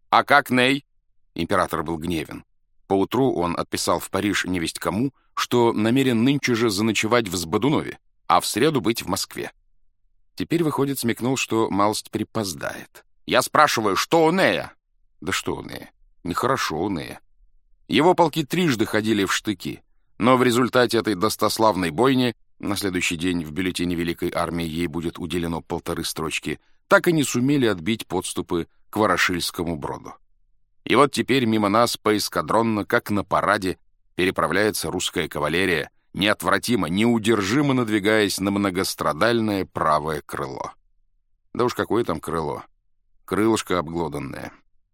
«А как Ней?» Император был гневен. Поутру он отписал в Париж невесть кому, что намерен нынче же заночевать в Сбодунове, а в среду быть в Москве. Теперь, выходит, смекнул, что малость припоздает. «Я спрашиваю, что у Нея?» «Да что у Нея? Нехорошо у Нея». Его полки трижды ходили в штыки, но в результате этой достославной бойни, на следующий день в бюллетене Великой Армии ей будет уделено 1,5 строчки, так и не сумели отбить подступы к Ворошильскому броду. И вот теперь мимо нас поэскадронно, как на параде, переправляется русская кавалерия, неотвратимо, неудержимо надвигаясь на многострадальное правое крыло. Да уж какое там крыло? Крылышко обглоданное.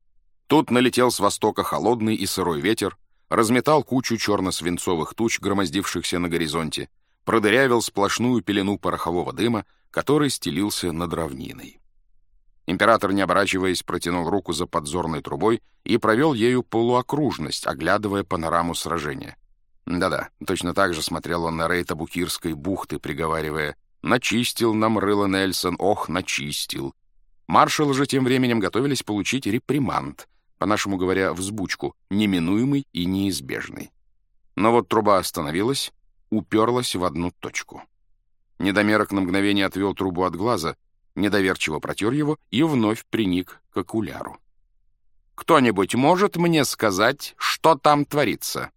Тут налетел с востока холодный и сырой ветер, разметал кучу черно-свинцовых туч, громоздившихся на горизонте, продырявил сплошную пелену порохового дыма, который стелился над равниной. Император, не оборачиваясь, протянул руку за подзорной трубой и провел ею полуокружность, оглядывая панораму сражения. Да-да, точно так же смотрел он на рейд Абукирской бухты, приговаривая: «Начистил нам рыло Нельсон, ох, начистил». Маршалы же тем временем готовились получить реприманд, по-нашему говоря, взбучку, неминуемый и неизбежный. Но вот труба остановилась, уперлась в одну точку. Недомерок на мгновение отвел трубу от глаза, недоверчиво протер его и вновь приник к окуляру. «Кто-нибудь может мне сказать, что там творится?»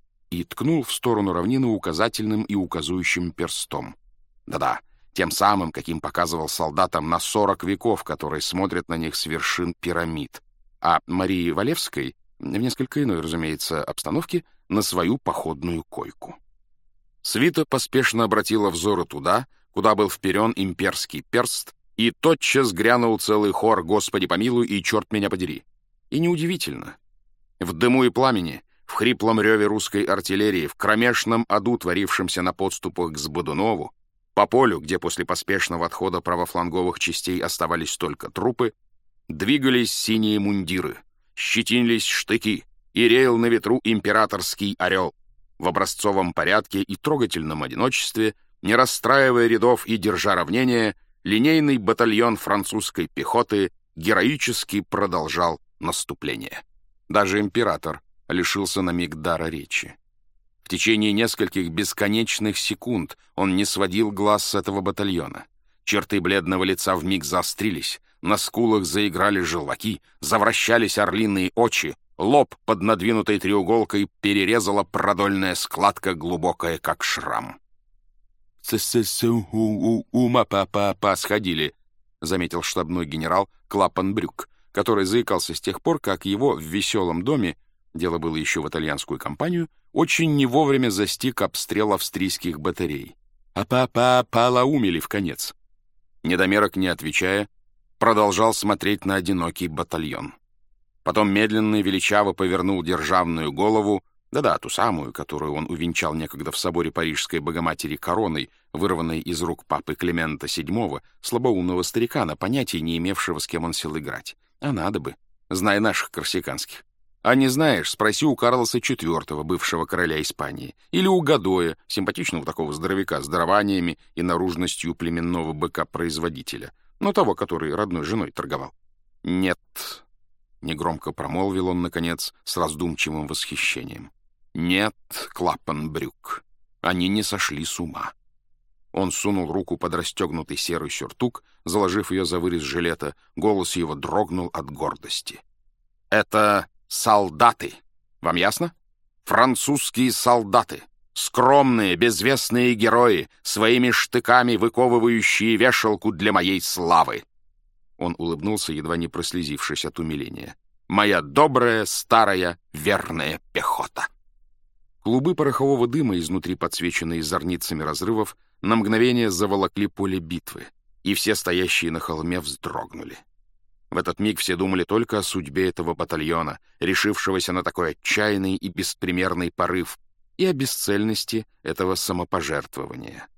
И ткнул в сторону равнины указательным и указующим перстом. Да-да, тем самым, каким показывал солдатам на 40 веков, которые смотрят на них с вершин пирамид, а Марии Валевской, в несколько иной, разумеется, обстановке, на свою походную койку. Свита поспешно обратила взоры туда, куда был вперен имперский перст, и тотчас грянул целый хор «Господи помилуй» и «Черт меня подери». И неудивительно. В дыму и пламени, в хриплом реве русской артиллерии, в кромешном аду, творившемся на подступах к Сбодунову, по полю, где после поспешного отхода правофланговых частей оставались только трупы, двигались синие мундиры, щетинились штыки, и реял на ветру императорский орел. В образцовом порядке и трогательном одиночестве, не расстраивая рядов и держа равнение, линейный батальон французской пехоты героически продолжал наступление. Даже император лишился на миг дара речи. В течение нескольких бесконечных секунд он не сводил глаз с этого батальона. Черты бледного лица вмиг заострились, на скулах заиграли желваки, завращались орлиные очи, лоб под надвинутой треуголкой перерезала продольная складка, глубокая, как шрам. «Ума-па-па-па сходили», — заметил штабной генерал Клапанбрюк, который заикался с тех пор, как его в Веселом доме, дело было еще в итальянскую кампанию, очень не вовремя застиг обстрел австрийских батарей. «А-па-па-полоумели вконец». Недомерок, не отвечая, продолжал смотреть на одинокий батальон. Потом медленно и величаво повернул державную голову, да-да, ту самую, которую он увенчал некогда в соборе Парижской Богоматери короной, вырванной из рук папы Климента VII, слабоумного старикана, понятия не имевшего, с кем он сел играть. А надо бы, зная наших корсиканских. А не знаешь, спроси у Карлоса IV, бывшего короля Испании, или у Годоя, симпатичного такого здоровяка с дарованиями и наружностью племенного быка-производителя, но того, который родной женой торговал. «Нет», — негромко промолвил он, наконец, с раздумчивым восхищением. «Нет, Клапанбрюк, они не сошли с ума». Он сунул руку под расстегнутый серый сюртук, заложив ее за вырез жилета, голос его дрогнул от гордости. «Это солдаты, вам ясно? Французские солдаты, скромные, безвестные герои, своими штыками выковывающие вешалку для моей славы». Он улыбнулся, едва не прослезившись от умиления. «Моя добрая, старая, верная пехота». Клубы порохового дыма, изнутри подсвеченные зорницами разрывов, на мгновение заволокли поле битвы, и все стоящие на холме вздрогнули. В этот миг все думали только о судьбе этого батальона, решившегося на такой отчаянный и беспримерный порыв, и о бесцельности этого самопожертвования.